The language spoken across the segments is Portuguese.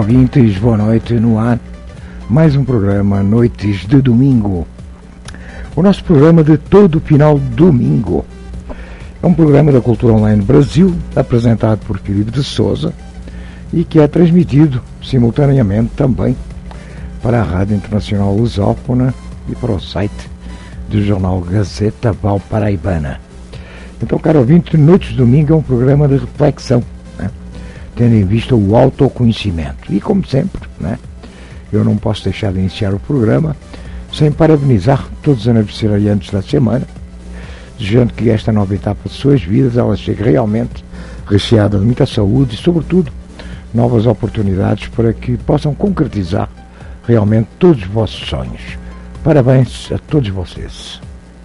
ouvintes, boa noite no ar. Mais um programa Noites de Domingo. O nosso programa de todo final domingo. É um programa da Cultura Online Brasil, apresentado por Filipe de Souza e que é transmitido simultaneamente também para a Rádio Internacional Lusófona e para o site do jornal Gazeta Valparaibana. Então, caro ouvinte, Noites de Domingo é um programa de reflexão, né? Tendo em vista o autoconhecimento. E, como sempre, né, eu não posso deixar de iniciar o programa sem parabenizar todos os aniversariantes da semana, desejando que esta nova etapa de suas vidas ela chegue realmente recheada de muita saúde e, sobretudo, novas oportunidades para que possam concretizar realmente todos os vossos sonhos. Parabéns a todos vocês.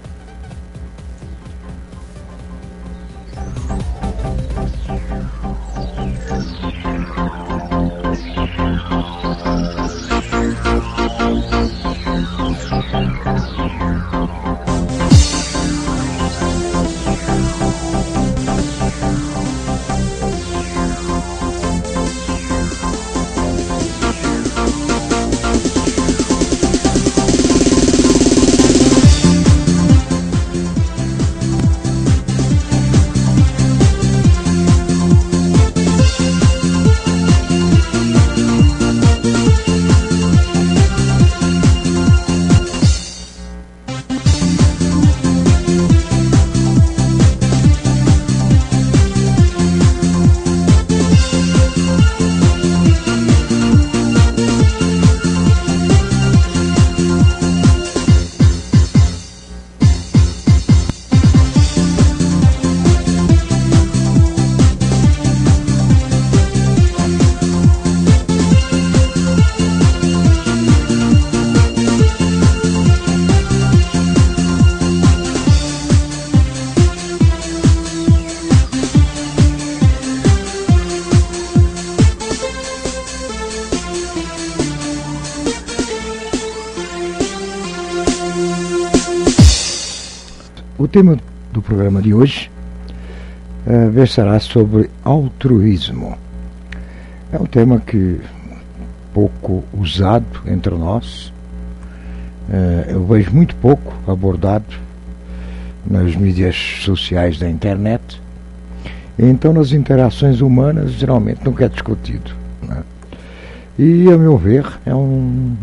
O tema do programa de hoje versará sobre altruísmo. É um tema que pouco usado entre nós, eu vejo muito pouco abordado nas mídias sociais da internet, e então nas interações humanas geralmente nunca é discutido, né? E a meu ver é um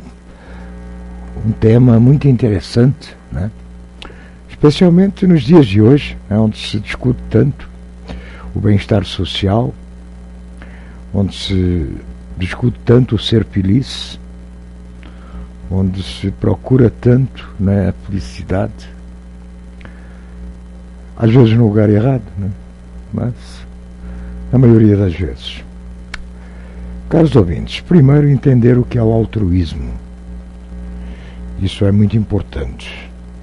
tema muito interessante, né? Especialmente nos dias de hoje, onde se discute tanto o bem-estar social, onde se discute tanto o ser feliz, onde se procura tanto, né, a felicidade, às vezes no lugar errado, né? Mas na maioria das vezes. Caros ouvintes, primeiro entender o que é o altruísmo. Isso é muito importante.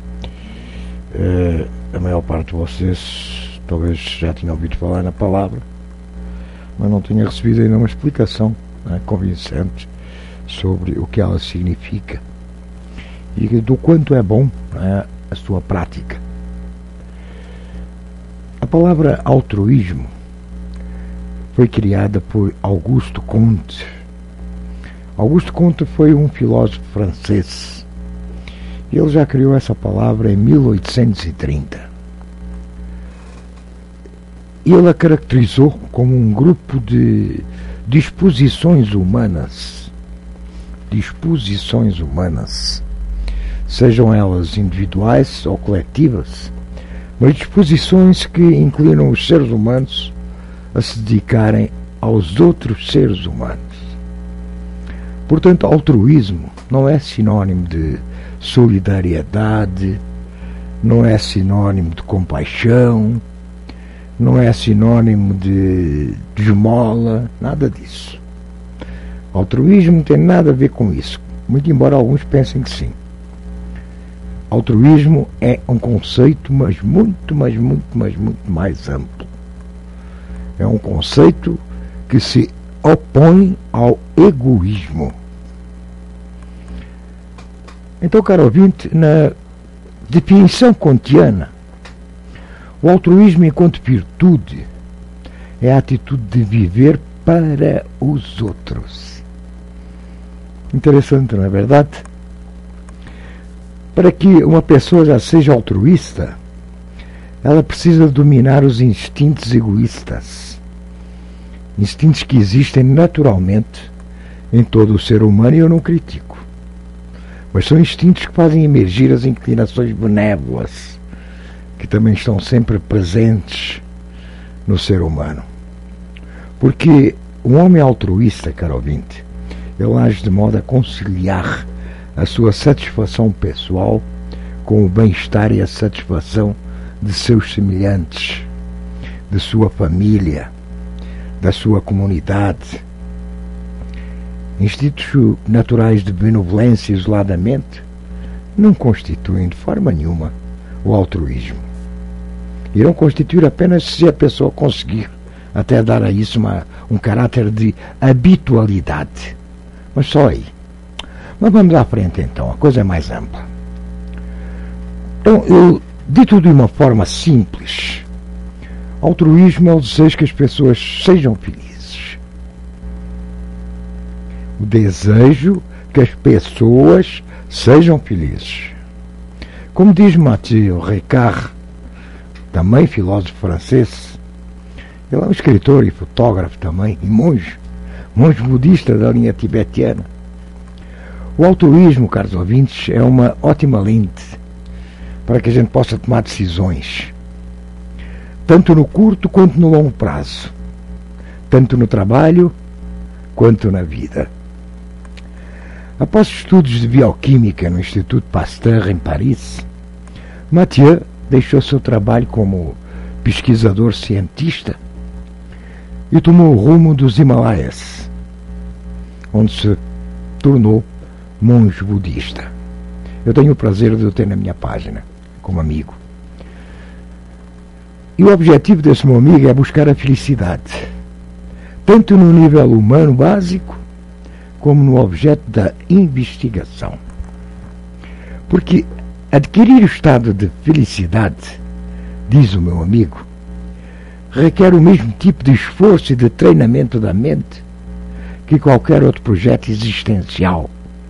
A maior parte de vocês talvez já tenha ouvido falar na palavra, mas não tenha recebido ainda uma explicação, né, convincente sobre o que ela significa e do quanto é bom, né, a sua prática. A palavra altruísmo foi criada por Auguste Comte. Auguste Comte foi um filósofo francês. Ele já criou essa palavra em 1830. Ele a caracterizou como um grupo de disposições humanas, sejam elas individuais ou coletivas, mas disposições que inclinam os seres humanos a se dedicarem aos outros seres humanos. Portanto, altruísmo não é sinónimo de solidariedade, não é sinônimo de compaixão, não é sinônimo de esmola, nada disso. Altruísmo não tem nada a ver com isso, muito embora alguns pensem que sim. Altruísmo é um conceito, mas muito mais amplo. É um conceito que se opõe ao egoísmo. Então, caro ouvinte, na definição kantiana, o altruísmo enquanto virtude é a atitude de viver para os outros. Interessante, não é verdade? Para que uma pessoa já seja altruísta, ela precisa dominar os instintos egoístas. Instintos que existem naturalmente em todo o ser humano, e eu não critico. Mas são instintos que fazem emergir as inclinações benévolas, que também estão sempre presentes no ser humano. Porque um homem altruísta, caro ouvinte, ele age de modo a conciliar a sua satisfação pessoal com o bem-estar e a satisfação de seus semelhantes, de sua família, da sua comunidade. Instintos naturais de benevolência isoladamente não constituem de forma nenhuma o altruísmo. Irão constituir apenas se a pessoa conseguir até dar a isso um caráter de habitualidade. Mas só aí. Mas vamos à frente então, a coisa é mais ampla. Então, eu dito de uma forma simples, altruísmo é o desejo que as pessoas sejam felizes. O desejo que as pessoas sejam felizes. Como diz Mathieu Ricard, também filósofo francês, ele é um escritor e fotógrafo também, e monge budista da linha tibetiana. O altruísmo, caros ouvintes, é uma ótima lente para que a gente possa tomar decisões, tanto no curto quanto no longo prazo, tanto no trabalho quanto na vida. Após estudos de bioquímica no Instituto Pasteur, em Paris, Mathieu deixou seu trabalho como pesquisador cientista e tomou o rumo dos Himalaias, onde se tornou monge budista. Eu tenho o prazer de o ter na minha página, como amigo. E o objetivo desse meu amigo é buscar a felicidade, tanto no nível humano básico, como no objeto da investigação. Porque adquirir o estado de felicidade, diz o meu amigo, requer o mesmo tipo de esforço e de treinamento da mente que qualquer outro projeto existencial.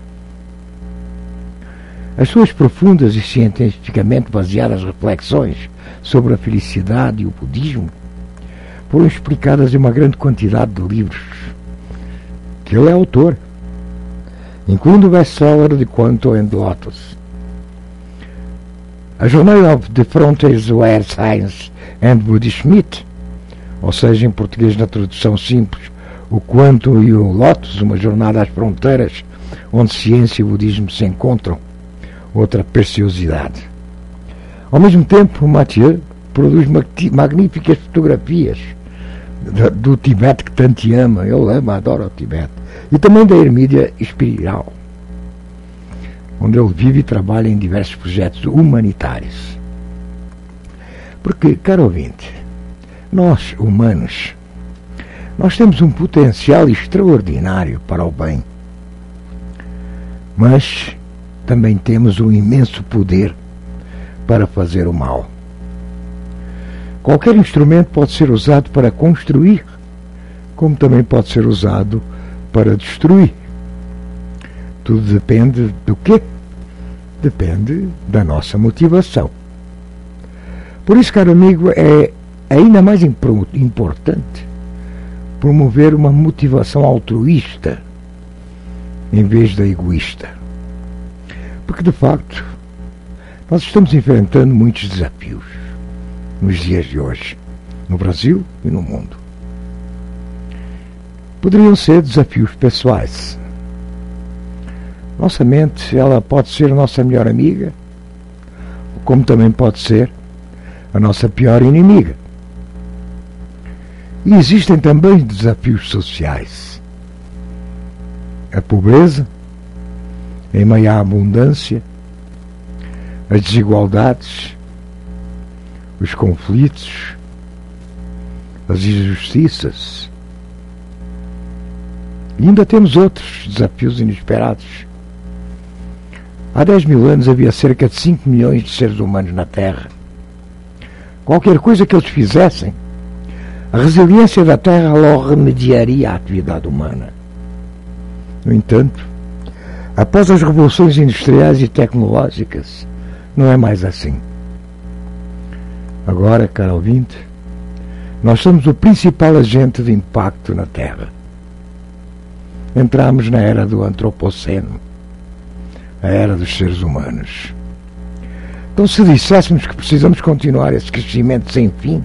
As suas profundas e cientificamente baseadas reflexões sobre a felicidade e o budismo foram explicadas em uma grande quantidade de livros que ele é autor, incluindo o best-seller de Quanto and Lotus. A Journey of the Frontiers Where Science and Buddhism Meet, ou seja, em português na tradução simples, o Quanto e o Lotus, uma jornada às fronteiras onde ciência e budismo se encontram, outra preciosidade. Ao mesmo tempo, Mathieu produz magníficas fotografias do Tibete que tanto ama. Eu amo, adoro o Tibete. E também da Ermídia Espiral, onde ele vive e trabalha em diversos projetos humanitários. Porque, caro ouvinte, nós, humanos, nós temos um potencial extraordinário para o bem, mas também temos um imenso poder para fazer o mal. Qualquer instrumento pode ser usado para construir, como também pode ser usado para destruir. Tudo depende do quê? Depende da nossa motivação. Por isso, caro amigo, é ainda mais importante promover uma motivação altruísta em vez da egoísta. Porque, de facto, nós estamos enfrentando muitos desafios nos dias de hoje, no Brasil e no mundo. Poderiam ser desafios pessoais. Nossa mente, ela pode ser a nossa melhor amiga, como também pode ser a nossa pior inimiga. E existem também desafios sociais. A pobreza, em meio à abundância, as desigualdades, os conflitos, as injustiças. E ainda temos outros desafios inesperados. Há 10 mil anos havia cerca de 5 milhões de seres humanos na Terra. Qualquer coisa que eles fizessem A resiliência da Terra logo remediaria a atividade humana. No entanto, após as revoluções industriais e tecnológicas, não é mais assim. Agora, caro ouvinte, nós somos o principal agente de impacto na Terra. Entramos na era do antropoceno, a era dos seres humanos. Então, se disséssemos que precisamos continuar esse crescimento sem fim,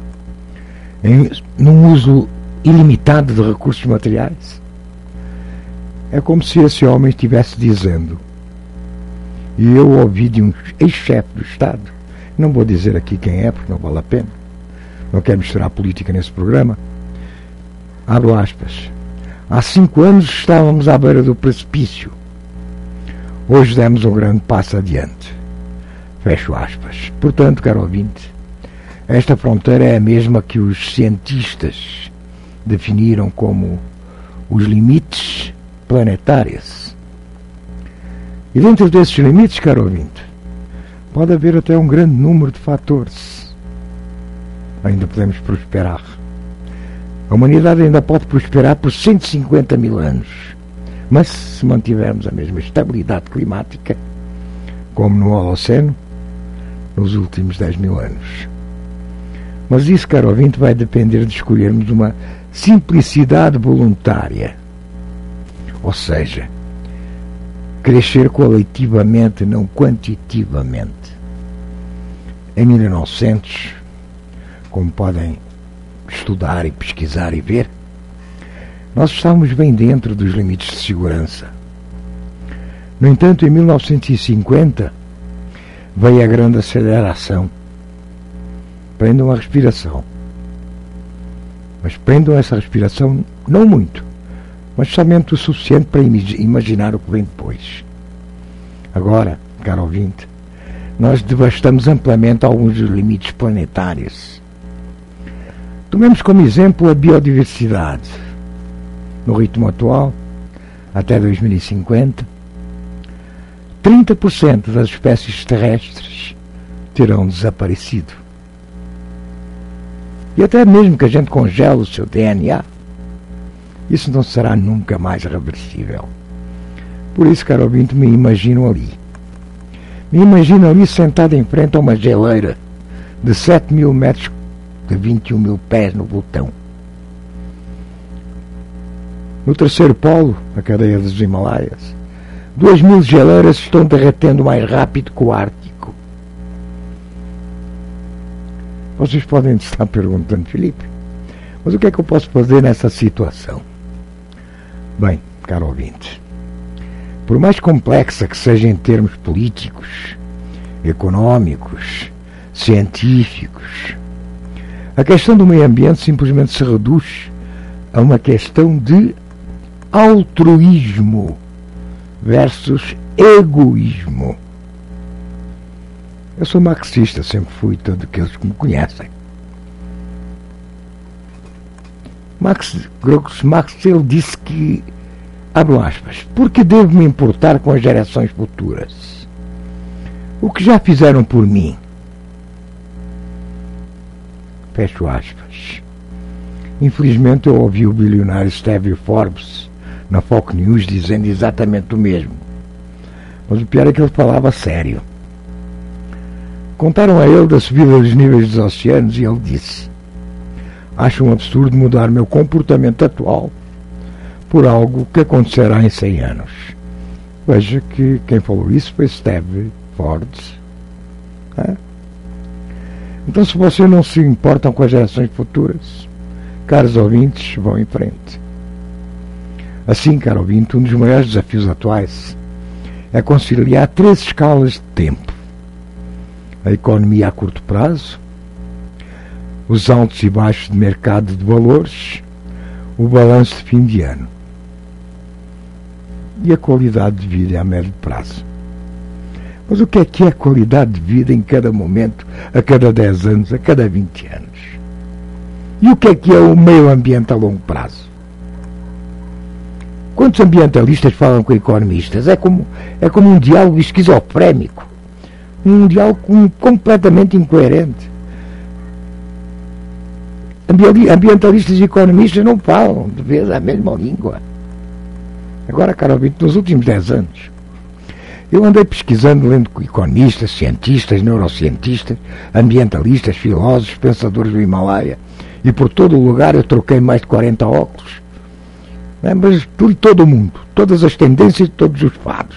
num uso ilimitado de recursos materiais, é como se esse homem estivesse dizendo, e eu ouvi de um ex-chefe do Estado, não vou dizer aqui quem é, porque não vale a pena, não quero misturar política nesse programa, abro aspas, há 5 anos estávamos à beira do precipício, hoje demos um grande passo adiante, fecho aspas. Portanto, caro ouvinte, esta fronteira é a mesma que os cientistas definiram como os limites planetários. E dentro desses limites, caro ouvinte, pode haver até um grande número de fatores. Ainda podemos prosperar. A humanidade ainda pode prosperar por 150 mil anos. Mas se mantivermos a mesma estabilidade climática, como no Holoceno, nos últimos 10 mil anos. Mas isso, caro ouvinte, vai depender de escolhermos uma simplicidade voluntária. Ou seja, crescer qualitativamente, não quantitativamente. Em 1900, como podem estudar e pesquisar e ver, nós estávamos bem dentro dos limites de segurança. No entanto, em 1950, veio a grande aceleração. Prendam a respiração. Mas prendam essa respiração não muito, mas somente o suficiente para imaginar o que vem depois. Agora, caro ouvinte, nós devastamos amplamente alguns dos limites planetários. Tomemos como exemplo a biodiversidade. No ritmo atual, até 2050, 30% das espécies terrestres terão desaparecido. E até mesmo que a gente congele o seu DNA, isso não será nunca mais reversível. Por isso, caro ouvinte, me imagino ali. Me imagino ali sentado em frente a uma geleira de 7 mil metros, de 21 mil pés no vulcão. No terceiro polo, a cadeia dos Himalaias, 2.000 geleiras estão derretendo mais rápido que o Ártico. Vocês podem estar perguntando, Filipe, mas o que é que eu posso fazer nessa situação? Bem, caro ouvinte, por mais complexa que seja em termos políticos, económicos, científicos, a questão do meio ambiente simplesmente se reduz a uma questão de altruísmo versus egoísmo. Eu sou marxista, sempre fui, todos aqueles que me conhecem. Marx ele disse que, abro aspas, porque devo me importar com as gerações futuras? O que já fizeram por mim? Fecho aspas. Infelizmente eu ouvi o bilionário Steve Forbes na Fox News dizendo exatamente o mesmo. Mas o pior é que ele falava sério. Contaram a ele da subida dos níveis dos oceanos e ele disse: acho um absurdo mudar meu comportamento atual por algo que acontecerá em 100 anos. Veja que quem falou isso foi Steve Forbes. Então, se vocês não se importam com as gerações futuras, caros ouvintes, vão em frente. Assim, caro ouvinte, um dos maiores desafios atuais é conciliar 3 escalas de tempo: a economia a curto prazo, os altos e baixos de mercado de valores, o balanço de fim de ano e a qualidade de vida a médio prazo. Mas o que é a qualidade de vida em cada momento, a cada 10 anos, a cada 20 anos? E o que é o meio ambiente a longo prazo? Quantos ambientalistas falam com economistas? É como um diálogo esquizofrénico, um diálogo completamente incoerente. Ambientalistas e economistas não falam de vez a mesma língua. Agora, caro ouvinte, nos últimos 10 anos, eu andei pesquisando, lendo com economistas, cientistas, neurocientistas, ambientalistas, filósofos, pensadores do Himalaia, e por todo o lugar eu troquei mais de 40 óculos. Mas de todo o mundo, todas as tendências de todos os fados.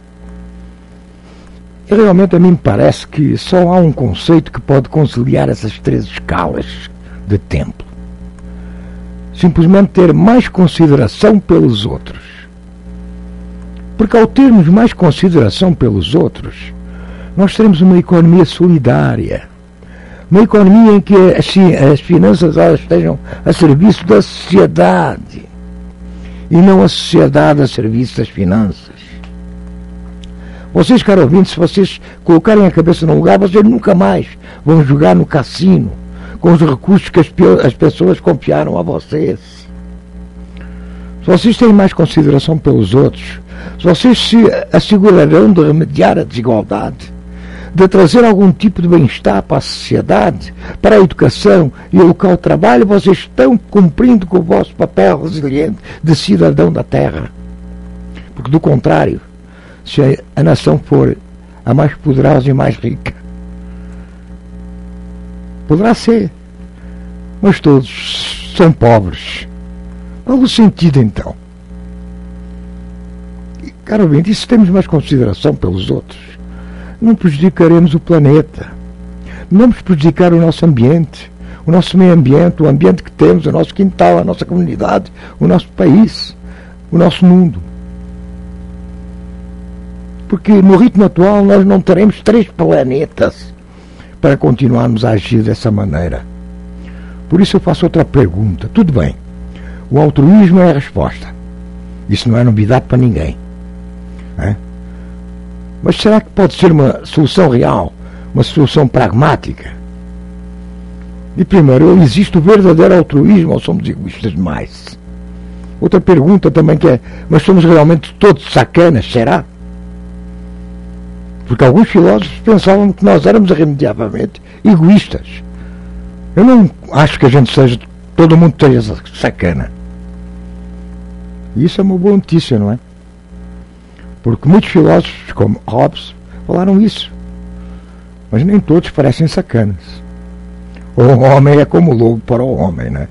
E realmente a mim me parece que só há um conceito que pode conciliar essas 3 escalas de tempo. Simplesmente ter mais consideração pelos outros. Porque ao termos mais consideração pelos outros, nós teremos uma economia solidária. Uma economia em que as finanças elas estejam a serviço da sociedade e não a sociedade a serviço das finanças. Vocês, caro ouvinte, se vocês colocarem a cabeça no lugar, vocês nunca mais vão jogar no cassino com os recursos que as pessoas confiaram a vocês. Se vocês têm mais consideração pelos outros, se vocês se assegurarão de remediar a desigualdade, de trazer algum tipo de bem-estar para a sociedade, para a educação e o local de trabalho, vocês estão cumprindo com o vosso papel resiliente de cidadão da terra. Porque, do contrário, se a nação for a mais poderosa e mais rica, poderá ser, mas todos são pobres. Qual o sentido, então? E, caro ouvinte, e se temos mais consideração pelos outros, não prejudicaremos o planeta. Não vamos prejudicar o nosso ambiente, o nosso meio ambiente, o ambiente que temos, o nosso quintal, a nossa comunidade, o nosso país, o nosso mundo. Porque no ritmo atual nós não teremos 3 planetas para continuarmos a agir dessa maneira. Por isso eu faço outra pergunta. Tudo bem, o altruísmo é a resposta. Isso não é novidade para ninguém. Mas será que pode ser uma solução real, uma solução pragmática? E primeiro, existe o verdadeiro altruísmo ou somos egoístas demais? Outra pergunta também que é, mas somos realmente todos sacanas, será? Porque alguns filósofos pensavam que nós éramos irremediavelmente egoístas. Eu não acho que a gente seja, todo mundo seja sacana. E isso é uma boa notícia, não é? Porque muitos filósofos, como Hobbes, falaram isso. Mas nem todos parecem sacanas. O homem é como o lobo para o homem, né?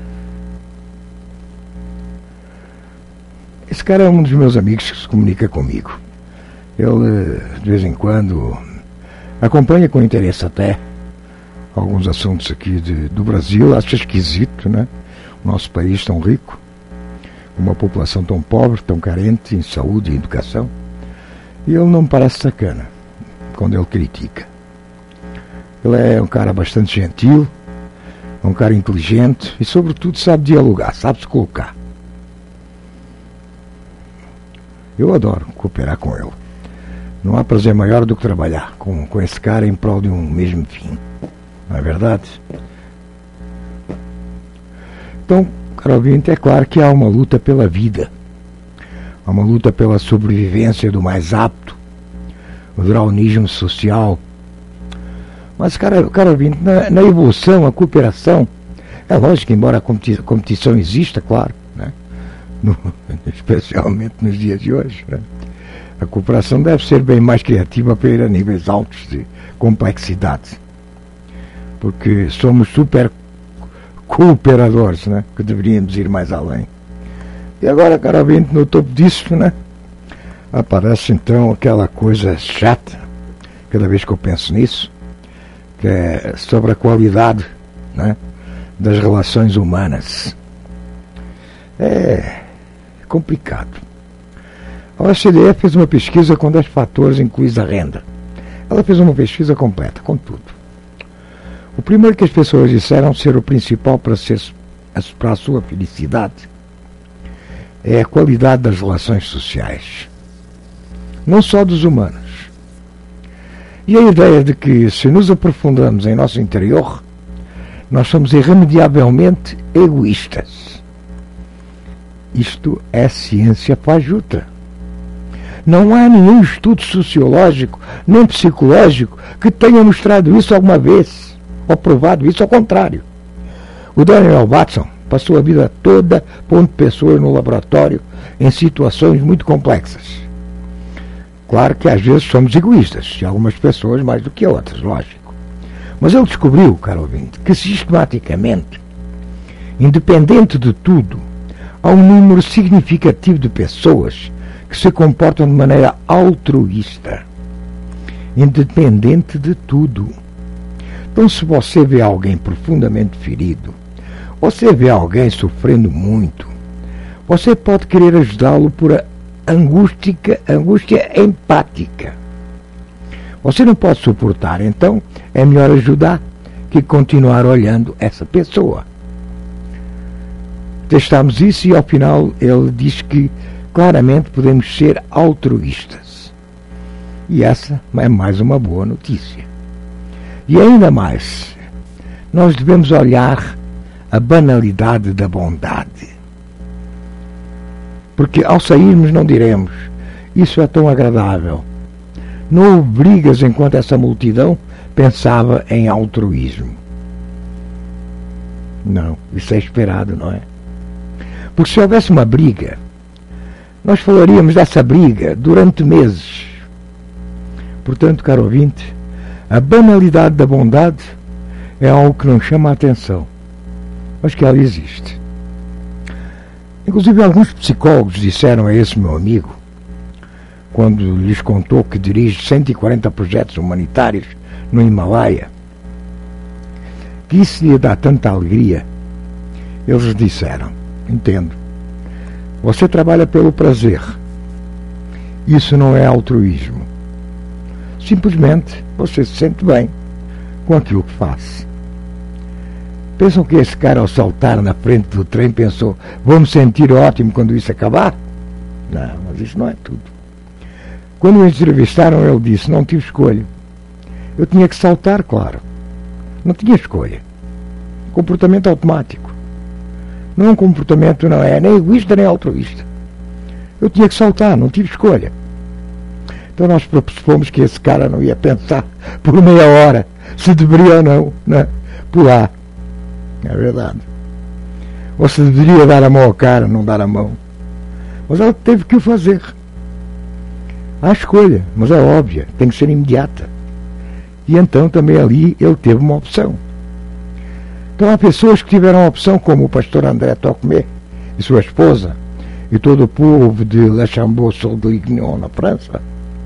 Esse cara é um dos meus amigos que se comunica comigo. Ele, de vez em quando, acompanha com interesse até alguns assuntos aqui do Brasil. Acha esquisito, né? O nosso país tão rico, uma população tão pobre, tão carente em saúde e educação. E ele não me parece sacana quando ele critica. Ele é um cara bastante gentil, é um cara inteligente e, sobretudo, sabe dialogar, sabe se colocar. Eu adoro cooperar com ele. Não há prazer maior do que trabalhar com esse cara em prol de um mesmo fim. Não é verdade? Então, caro ouvinte, é claro que há uma luta pela vida. Há uma luta pela sobrevivência do mais apto, o draunismo social. Mas, caro ouvinte, na evolução, a cooperação, é lógico que, embora a competição exista, claro, né? Especialmente nos dias de hoje, né? A cooperação deve ser bem mais criativa para ir a níveis altos de complexidade. Porque somos super cooperadores, né? Que deveríamos ir mais além. E agora, caro ouvinte, no topo disso, né? Aparece então aquela coisa chata, cada vez que eu penso nisso, que é sobre a qualidade, né, das relações humanas. É complicado. A OCDE fez uma pesquisa com 10 fatores incluídos a renda. Ela fez uma pesquisa completa, com tudo. O primeiro que as pessoas disseram ser o principal para a sua felicidade é a qualidade das relações sociais. Não só dos humanos. E a ideia de que, se nos aprofundamos em nosso interior, nós somos irremediavelmente egoístas. Isto é ciência fajuta. Não há nenhum estudo sociológico, nem psicológico, que tenha mostrado isso alguma vez, ou provado isso, ao contrário. O Daniel Batson passou a vida toda pondo pessoas no laboratório em situações muito complexas. Claro que às vezes somos egoístas, e algumas pessoas mais do que outras, lógico. Mas ele descobriu, caro ouvinte, que sistematicamente, independente de tudo, há um número significativo de pessoas que se comportam de maneira altruísta, independente de tudo. Então, se você vê alguém profundamente ferido, você vê alguém sofrendo muito, você pode querer ajudá-lo por angústia empática. Você não pode suportar, então é melhor ajudar que continuar olhando essa pessoa. Testámos isso e ao final ele diz que claramente podemos ser altruístas. E essa é mais uma boa notícia. E ainda mais, nós devemos olhar a banalidade da bondade. Porque ao sairmos não diremos, isso é tão agradável. Não houve brigas enquanto essa multidão pensava em altruísmo. Não, isso é esperado, não é? Porque se houvesse uma briga, nós falaríamos dessa briga durante meses. Portanto, caro ouvinte, a banalidade da bondade é algo que não chama a atenção, mas que ela existe. Inclusive, alguns psicólogos disseram a esse meu amigo, quando lhes contou que dirige 140 projetos humanitários no Himalaia, que isso lhe dá tanta alegria. Eles disseram: entendo, você trabalha pelo prazer, isso não é altruísmo. Simplesmente você se sente bem com aquilo que faz. Pensam que esse cara, ao saltar na frente do trem, pensou: vou me sentir ótimo quando isso acabar? Não, mas isso não é tudo. Quando o entrevistaram, ele disse: não tive escolha. Eu tinha que saltar, claro. Não tinha escolha. Comportamento automático. Não é um comportamento, não é nem egoísta nem altruísta. Eu tinha que saltar, não tive escolha. Então nós propusemos que esse cara não ia pensar por meia hora se deveria ou não, né, pular. É verdade. Ou se deveria dar a mão ao cara, não dar a mão. Mas ela teve que o fazer. Há escolha, mas é óbvia, tem que ser imediata. E então também ali ele teve uma opção. Então há pessoas que tiveram a opção, como o pastor André Tocmé e sua esposa, e todo o povo de La Chambeau-sur-Lignon, na França.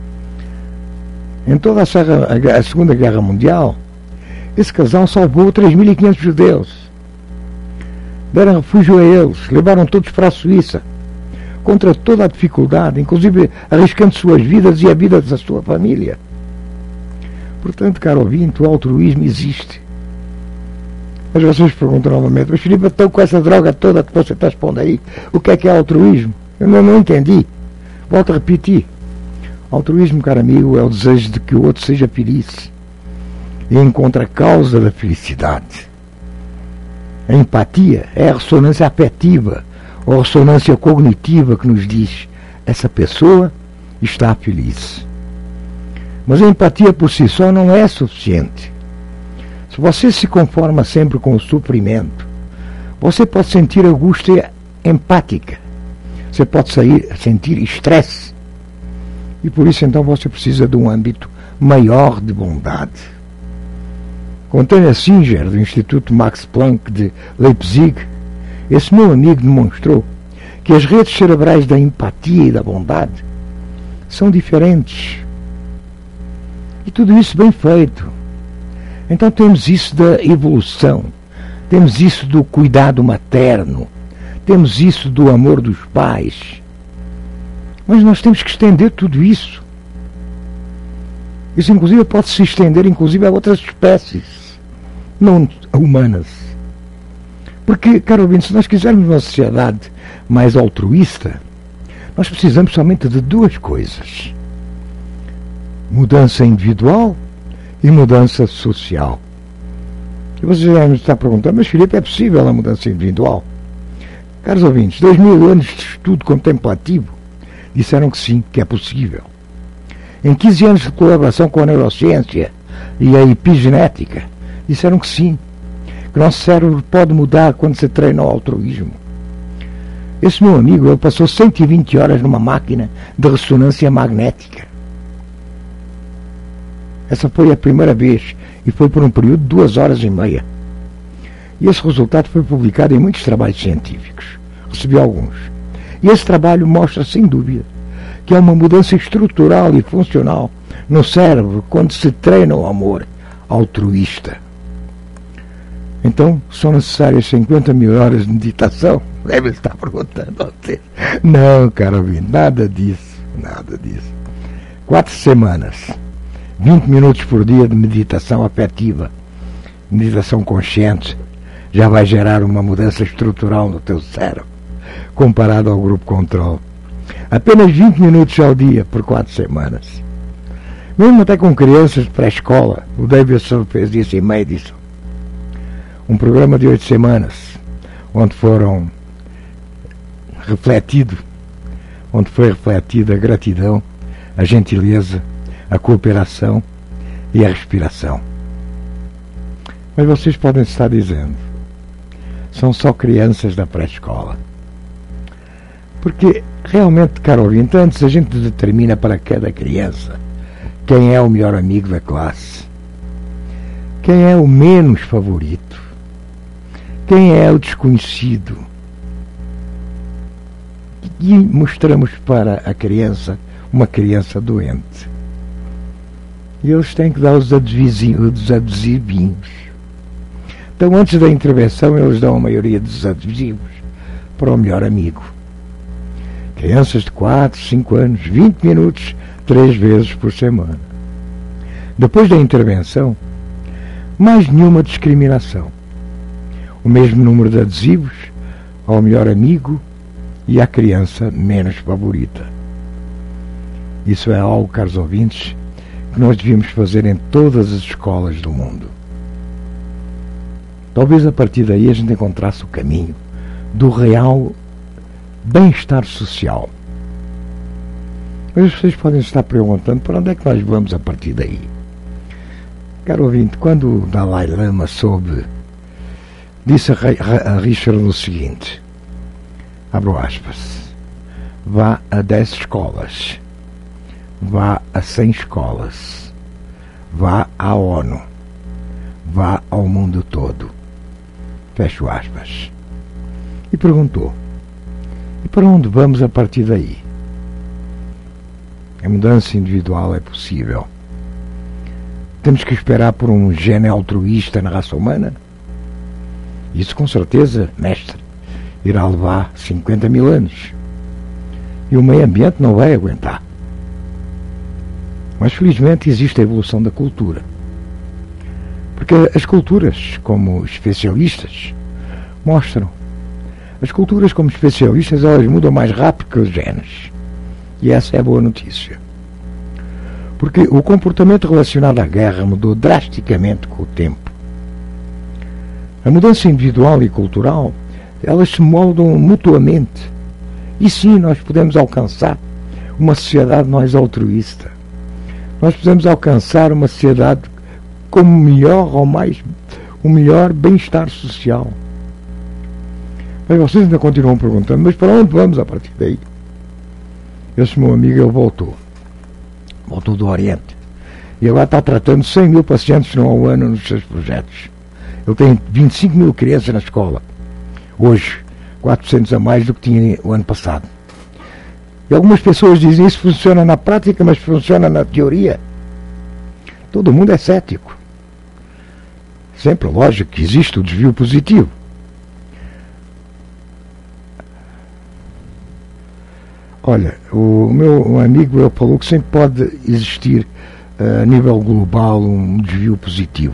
Em toda a Segunda Guerra Mundial, esse casal salvou 3.500 judeus. Deram refúgio a eles, levaram todos para a Suíça, contra toda a dificuldade, inclusive arriscando suas vidas e a vida da sua família. Portanto, caro ouvinte, o altruísmo existe. Mas vocês perguntam novamente: mas Filipe, então com essa droga toda que você está expondo aí, o que é altruísmo? Eu não entendi. Volto a repetir. Altruísmo, caro amigo, é o desejo de que o outro seja feliz e encontre a causa da felicidade. A empatia é a ressonância afetiva ou a ressonância cognitiva que nos diz: essa pessoa está feliz. Mas a empatia por si só não é suficiente. Se você se conforma sempre com o sofrimento, você pode sentir angústia empática. Você pode sentir estresse. E por isso então você precisa de um âmbito maior de bondade. Com Tânia Singer, do Instituto Max Planck de Leipzig, esse meu amigo demonstrou que as redes cerebrais da empatia e da bondade são diferentes. E tudo isso bem feito. Então temos isso da evolução, temos isso do cuidado materno, temos isso do amor dos pais. Mas nós temos que estender tudo isso. Isso inclusive pode se estender inclusive a outras espécies, não humanas. Porque, caro ouvinte, se nós quisermos uma sociedade mais altruísta, nós precisamos somente de duas coisas: mudança individual e mudança social. E você já me está perguntando: mas Filipe, é possível a mudança individual? Caros ouvintes, 2000 anos de estudo contemplativo disseram que sim, que é possível. Em 15 anos de colaboração com a neurociência e a epigenética, disseram que sim, que o nosso cérebro pode mudar quando se treina o altruísmo. Esse meu amigo, ele passou 120 horas numa máquina de ressonância magnética. Essa foi a primeira vez e foi por um período de 2 horas e meia. E esse resultado foi publicado em muitos trabalhos científicos. Recebi alguns. E esse trabalho mostra, sem dúvida, que há uma mudança estrutural e funcional no cérebro quando se treina o amor altruísta. Então, são necessárias 50 mil horas de meditação? Deve estar perguntando a você. Não, caro ouvinte, nada disso, nada disso. 4 semanas, 20 minutos por dia de meditação afetiva, meditação consciente, já vai gerar uma mudança estrutural no teu cérebro, comparado ao grupo controle. Apenas 20 minutos ao dia por 4 semanas. Mesmo até com crianças de pré-escola, o Davidson fez isso em Madison. Um programa de 8 semanas, onde foi refletida a gratidão, a gentileza, a cooperação e a respiração. Mas vocês podem estar dizendo, são só crianças da pré-escola. Porque realmente, caro ouvinte, antes a gente determina para cada criança quem é o melhor amigo da classe, quem é o menos favorito, quem é o desconhecido. E mostramos para a criança uma criança doente. E eles têm que dar os adesivinhos. Então, antes da intervenção, eles dão a maioria dos adesivos para o melhor amigo. Crianças de 4, 5 anos, 20 minutos, 3 vezes por semana. Depois da intervenção, mais nenhuma discriminação. O mesmo número de adesivos ao melhor amigo e à criança menos favorita. Isso é algo, caros ouvintes, que nós devíamos fazer em todas as escolas do mundo. Talvez a partir daí a gente encontrasse o caminho do real bem-estar social. Mas vocês podem estar perguntando para onde é que nós vamos a partir daí. Caro ouvinte, quando o Dalai Lama soube, disse a Richard o seguinte, abro aspas, vá a 10 escolas, vá a 100 escolas, vá à ONU, vá ao mundo todo, fecho aspas. E perguntou, e para onde vamos a partir daí? A mudança individual é possível. Temos que esperar por um gene altruísta na raça humana? Isso com certeza, mestre, irá levar 50 mil anos. E o meio ambiente não vai aguentar. Mas felizmente existe a evolução da cultura. Porque as culturas, como especialistas, mostram. As culturas, como especialistas, elas mudam mais rápido que os genes. E essa é a boa notícia. Porque o comportamento relacionado à guerra mudou drasticamente com o tempo. A mudança individual e cultural, elas se moldam mutuamente. E sim, nós podemos alcançar uma sociedade mais altruísta. Nós podemos alcançar uma sociedade com o melhor bem-estar social. Mas vocês ainda continuam perguntando, mas para onde vamos a partir daí? Esse meu amigo, ele voltou do Oriente. E agora está tratando 100 mil pacientes ao ano nos seus projetos. Ele tem 25 mil crianças na escola. Hoje, 400 a mais do que tinha o ano passado. E algumas pessoas dizem isso funciona na prática, mas funciona na teoria. Todo mundo é cético. Sempre, lógico, que existe o desvio positivo. Olha, o meu amigo ele falou que sempre pode existir a nível global um desvio positivo.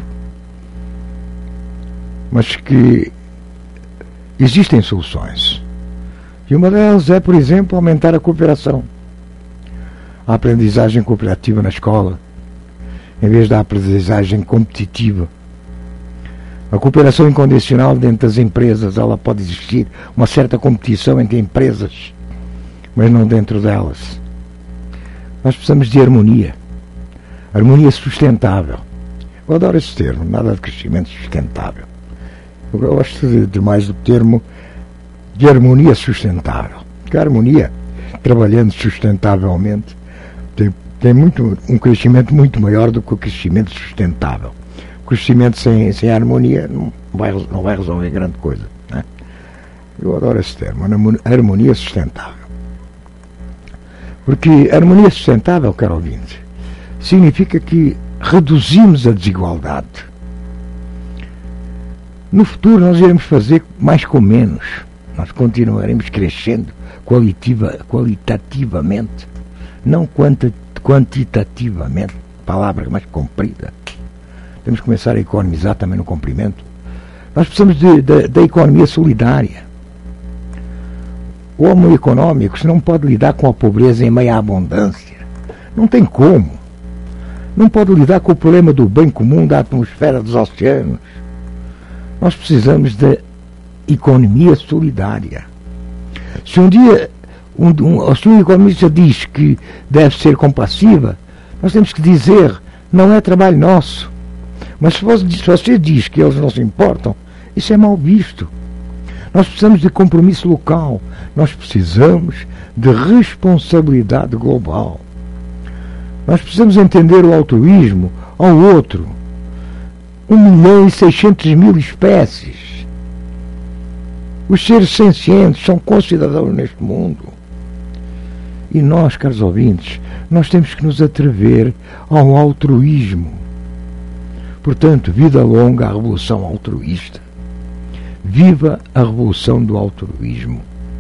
Mas que existem soluções. E uma delas é, por exemplo, aumentar a cooperação. A aprendizagem cooperativa na escola, em vez da aprendizagem competitiva. A cooperação incondicional dentro das empresas, ela pode existir uma certa competição entre empresas, mas não dentro delas. Nós precisamos de harmonia. Harmonia sustentável. Eu adoro esse termo, nada de crescimento sustentável. Eu gosto de mais do termo de harmonia sustentável. Porque a harmonia, trabalhando sustentavelmente, tem um crescimento muito maior do que o crescimento sustentável. O crescimento sem harmonia não vai resolver grande coisa, né? Eu adoro esse termo, harmonia sustentável. Porque harmonia sustentável, caro ouvinte, significa que reduzimos a desigualdade. No futuro nós iremos fazer mais com menos. Nós continuaremos crescendo qualitativamente, não quantitativamente, palavra mais comprida. Temos que começar a economizar também no comprimento. Nós precisamos da economia solidária. O homem econômico não pode lidar com a pobreza em meia abundância. Não tem como. Não pode lidar com o problema do bem comum da atmosfera dos oceanos. Nós precisamos da economia solidária. Se um dia se um economista diz que deve ser compassiva, nós temos que dizer, não é trabalho nosso. Mas se você diz que eles não se importam, isso é mal visto. Nós precisamos de compromisso local. Nós precisamos de responsabilidade global. Nós precisamos entender o altruísmo ao outro. 1.600.000 espécies. Os seres sencientes são concidadãos neste mundo. E nós, caros ouvintes, nós temos que nos atrever ao altruísmo. Portanto, vida longa à revolução altruísta. Viva a revolução do altruísmo.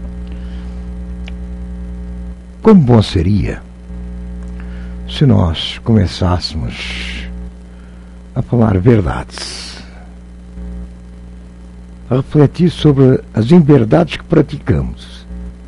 Como bom seria se nós começássemos a falar verdades, a refletir sobre as inverdades que praticamos,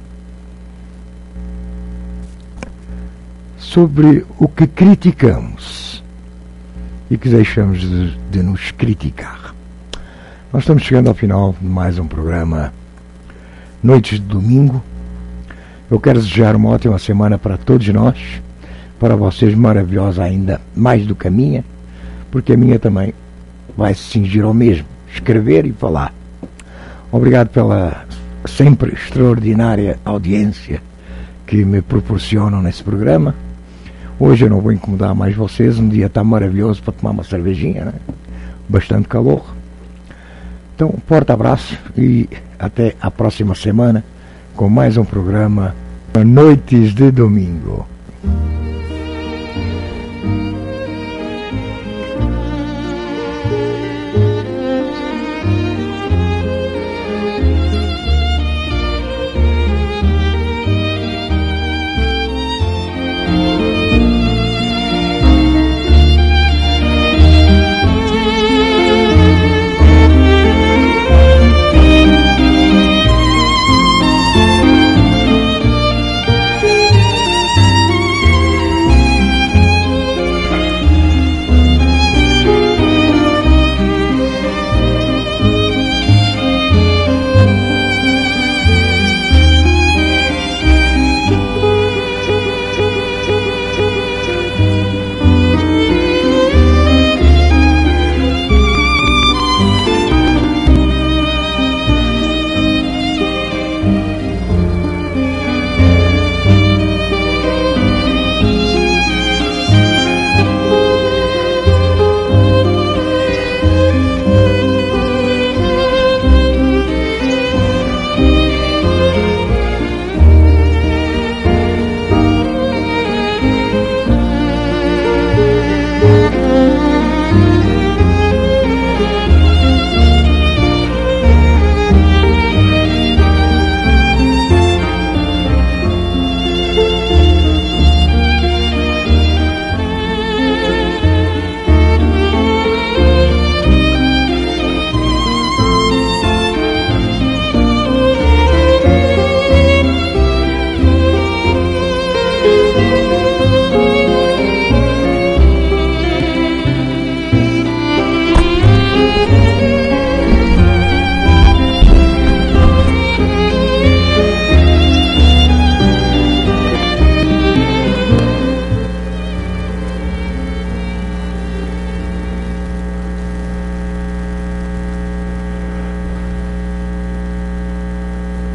sobre o que criticamos e que deixamos de nos criticar. Nós estamos chegando ao final de mais um programa Noites de Domingo. Eu quero desejar uma ótima semana para todos nós, para vocês maravilhosa ainda mais do que a minha, porque a minha também vai se cingir ao mesmo, escrever e falar. Obrigado pela sempre extraordinária audiência que me proporcionam nesse programa. Hoje eu não vou incomodar mais vocês, um dia está maravilhoso para tomar uma cervejinha, né? Bastante calor. Então, um forte abraço e até a próxima semana com mais um programa Noites de Domingo.